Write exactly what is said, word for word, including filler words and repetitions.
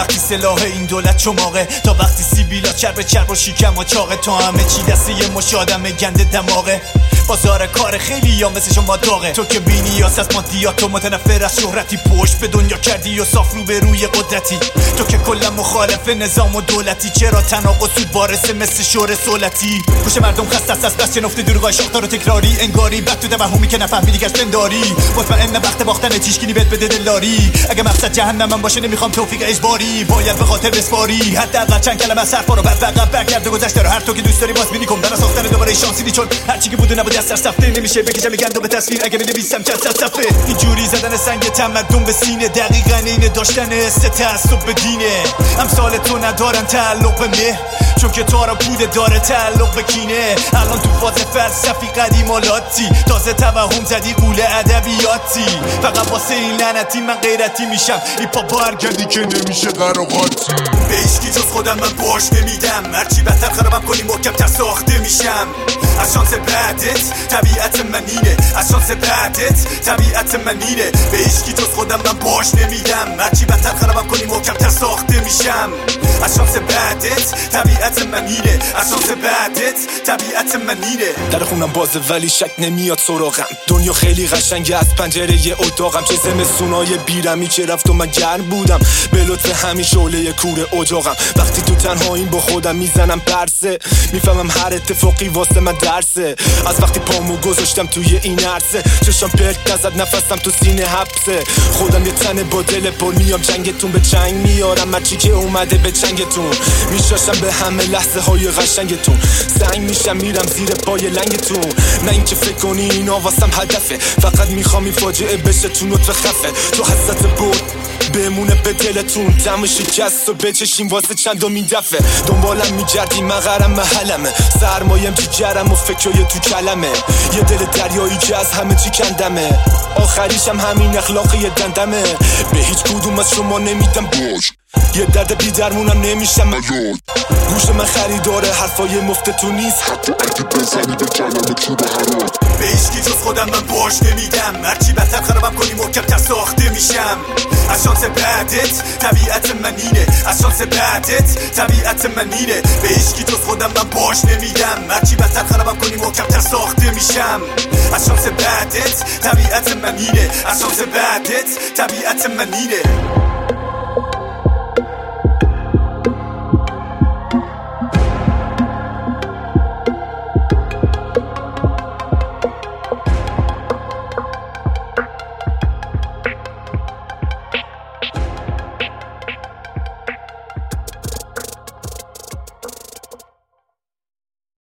وقتی سلاح این دولت چماقه، تا وقتی سیبیلا چرب چرب و شیکم و چاقه، تو همه چی دسته یه مش آدم گنده دماغه. بازار کار خیلی یا مثل شما داغه، تو که بینیاس از مادیات تو متنفر از شهرتی، پشت به دنیا کردی و صاف رو به روی قدرتی، تو که کلا مخالف نظام و دولتی، چرا تناقض بارسه مثل شور سولتی؟ گوش مردم خسته است از بس نفته دروغای شاختار و تکراری، انگاری بعد تو توهمی که نفهمیدی گشتن داری، مطمئن وقت باختن تیشگینی بهت بده دلداری، اگه مقصد جهنمم باشه نمیخوام توفیق اجباری، باید به خاطر بسپاری حداقل چند کلمه از حرفا رو بعد بقب برگرد و گذشته رو هر تو که دوست داری باز بینی کن برا ساختن دوباره شانسی، چون هر چی که بوده نبود از سر سفته نمیشه بکشم گندو به تصویر اگه بنویسم چند صد صفحه. اینجوری زدن سنگ تمدن به سینه دقیقاً اینه داشتن است تعصب به دینه، امثال تو ندارن تعلق به مه، چون که تو را بوده داره تعلق به کینه. الان تو فاز فلسفی قدیمالاتی، تازه توهم زدی قول ادبیاتی، فقط واسه این لعنتی من غیرتی میشم، این پا برگردی که نمیشه قراقاتی. به هیچکی جز خودم من باش نمیدم، هرچی بدتر خرابم کنی محکم‌تر ساخته میشم. از شانس بعدت طبیعت من اینه، از شانس بعدت طبیعت من اینه. به هیچکی جز خودم من باش نمیدم، هرچی بدتر خرابم کنی محکم‌تر ساخته میشم. از شانس بعدت طبیعت من اینه، از شانس بعدت طبیعت من اینه. در خونم بازه ولی شک نمیاد سراغم، دنیا خیلی قشنگه از پنجره اتاقم، چه زمستونای بیرمی که رفت و من گرم بودم، به لطف همین شعله کور اجاقم. وقتی تو تنهاییم با خودم میزنم پرسه، میفهمم هر اتفاقی واسه من درسه، از وقتی پامو گذاشتم توی این عرصه، چشم پرت نزد نفسم تو سینه حبسه، خودم یه تن با دل پر میام جنگتون به چنگ میارم، هرچی که اومده به چنگتون میشاشم، به همه لحظه های قشنگتون سنگ میشم میرم زیر پای لنگتون. نه اینکه فکر کنی اینا واسم هدفه، فقط میخوام این فاجعه بشه تو نطفه خفه، تو حسرت بود بمونه به دلتون، دم شکست و بچشیم واسه چندمین دفعه. دنبالم میگردی مغرم محلمه، سرمایم جیگرم و فکرای تو کلمه، یه دل دریایی که از همه چی کندمه، آخریشم همین اخلاقی دندمه. به هیچ کدوم از شما نمیدم باش، یه درد بی درمونم نمیشم میاد، گوش من خریداره حرفای مفتتون نیست، حتی اگه بزنی به کلمه تو به حرام. به هیچکی جز خودم من باش نمیدم، هرچی بدتر خرابم کنی محکم‌تر ساخته میشم. از شانس بعدت طبیعت من اینه، از شانس بعدت طبیعت من اینه. به هیچکی جز خودم من باش نمیدم، هرچی بدتر خرابم کنی محکم‌تر ساخته میشم. از شانس بعدت طبیعت من اینه، از شانس بعدت طبیعت من اینه.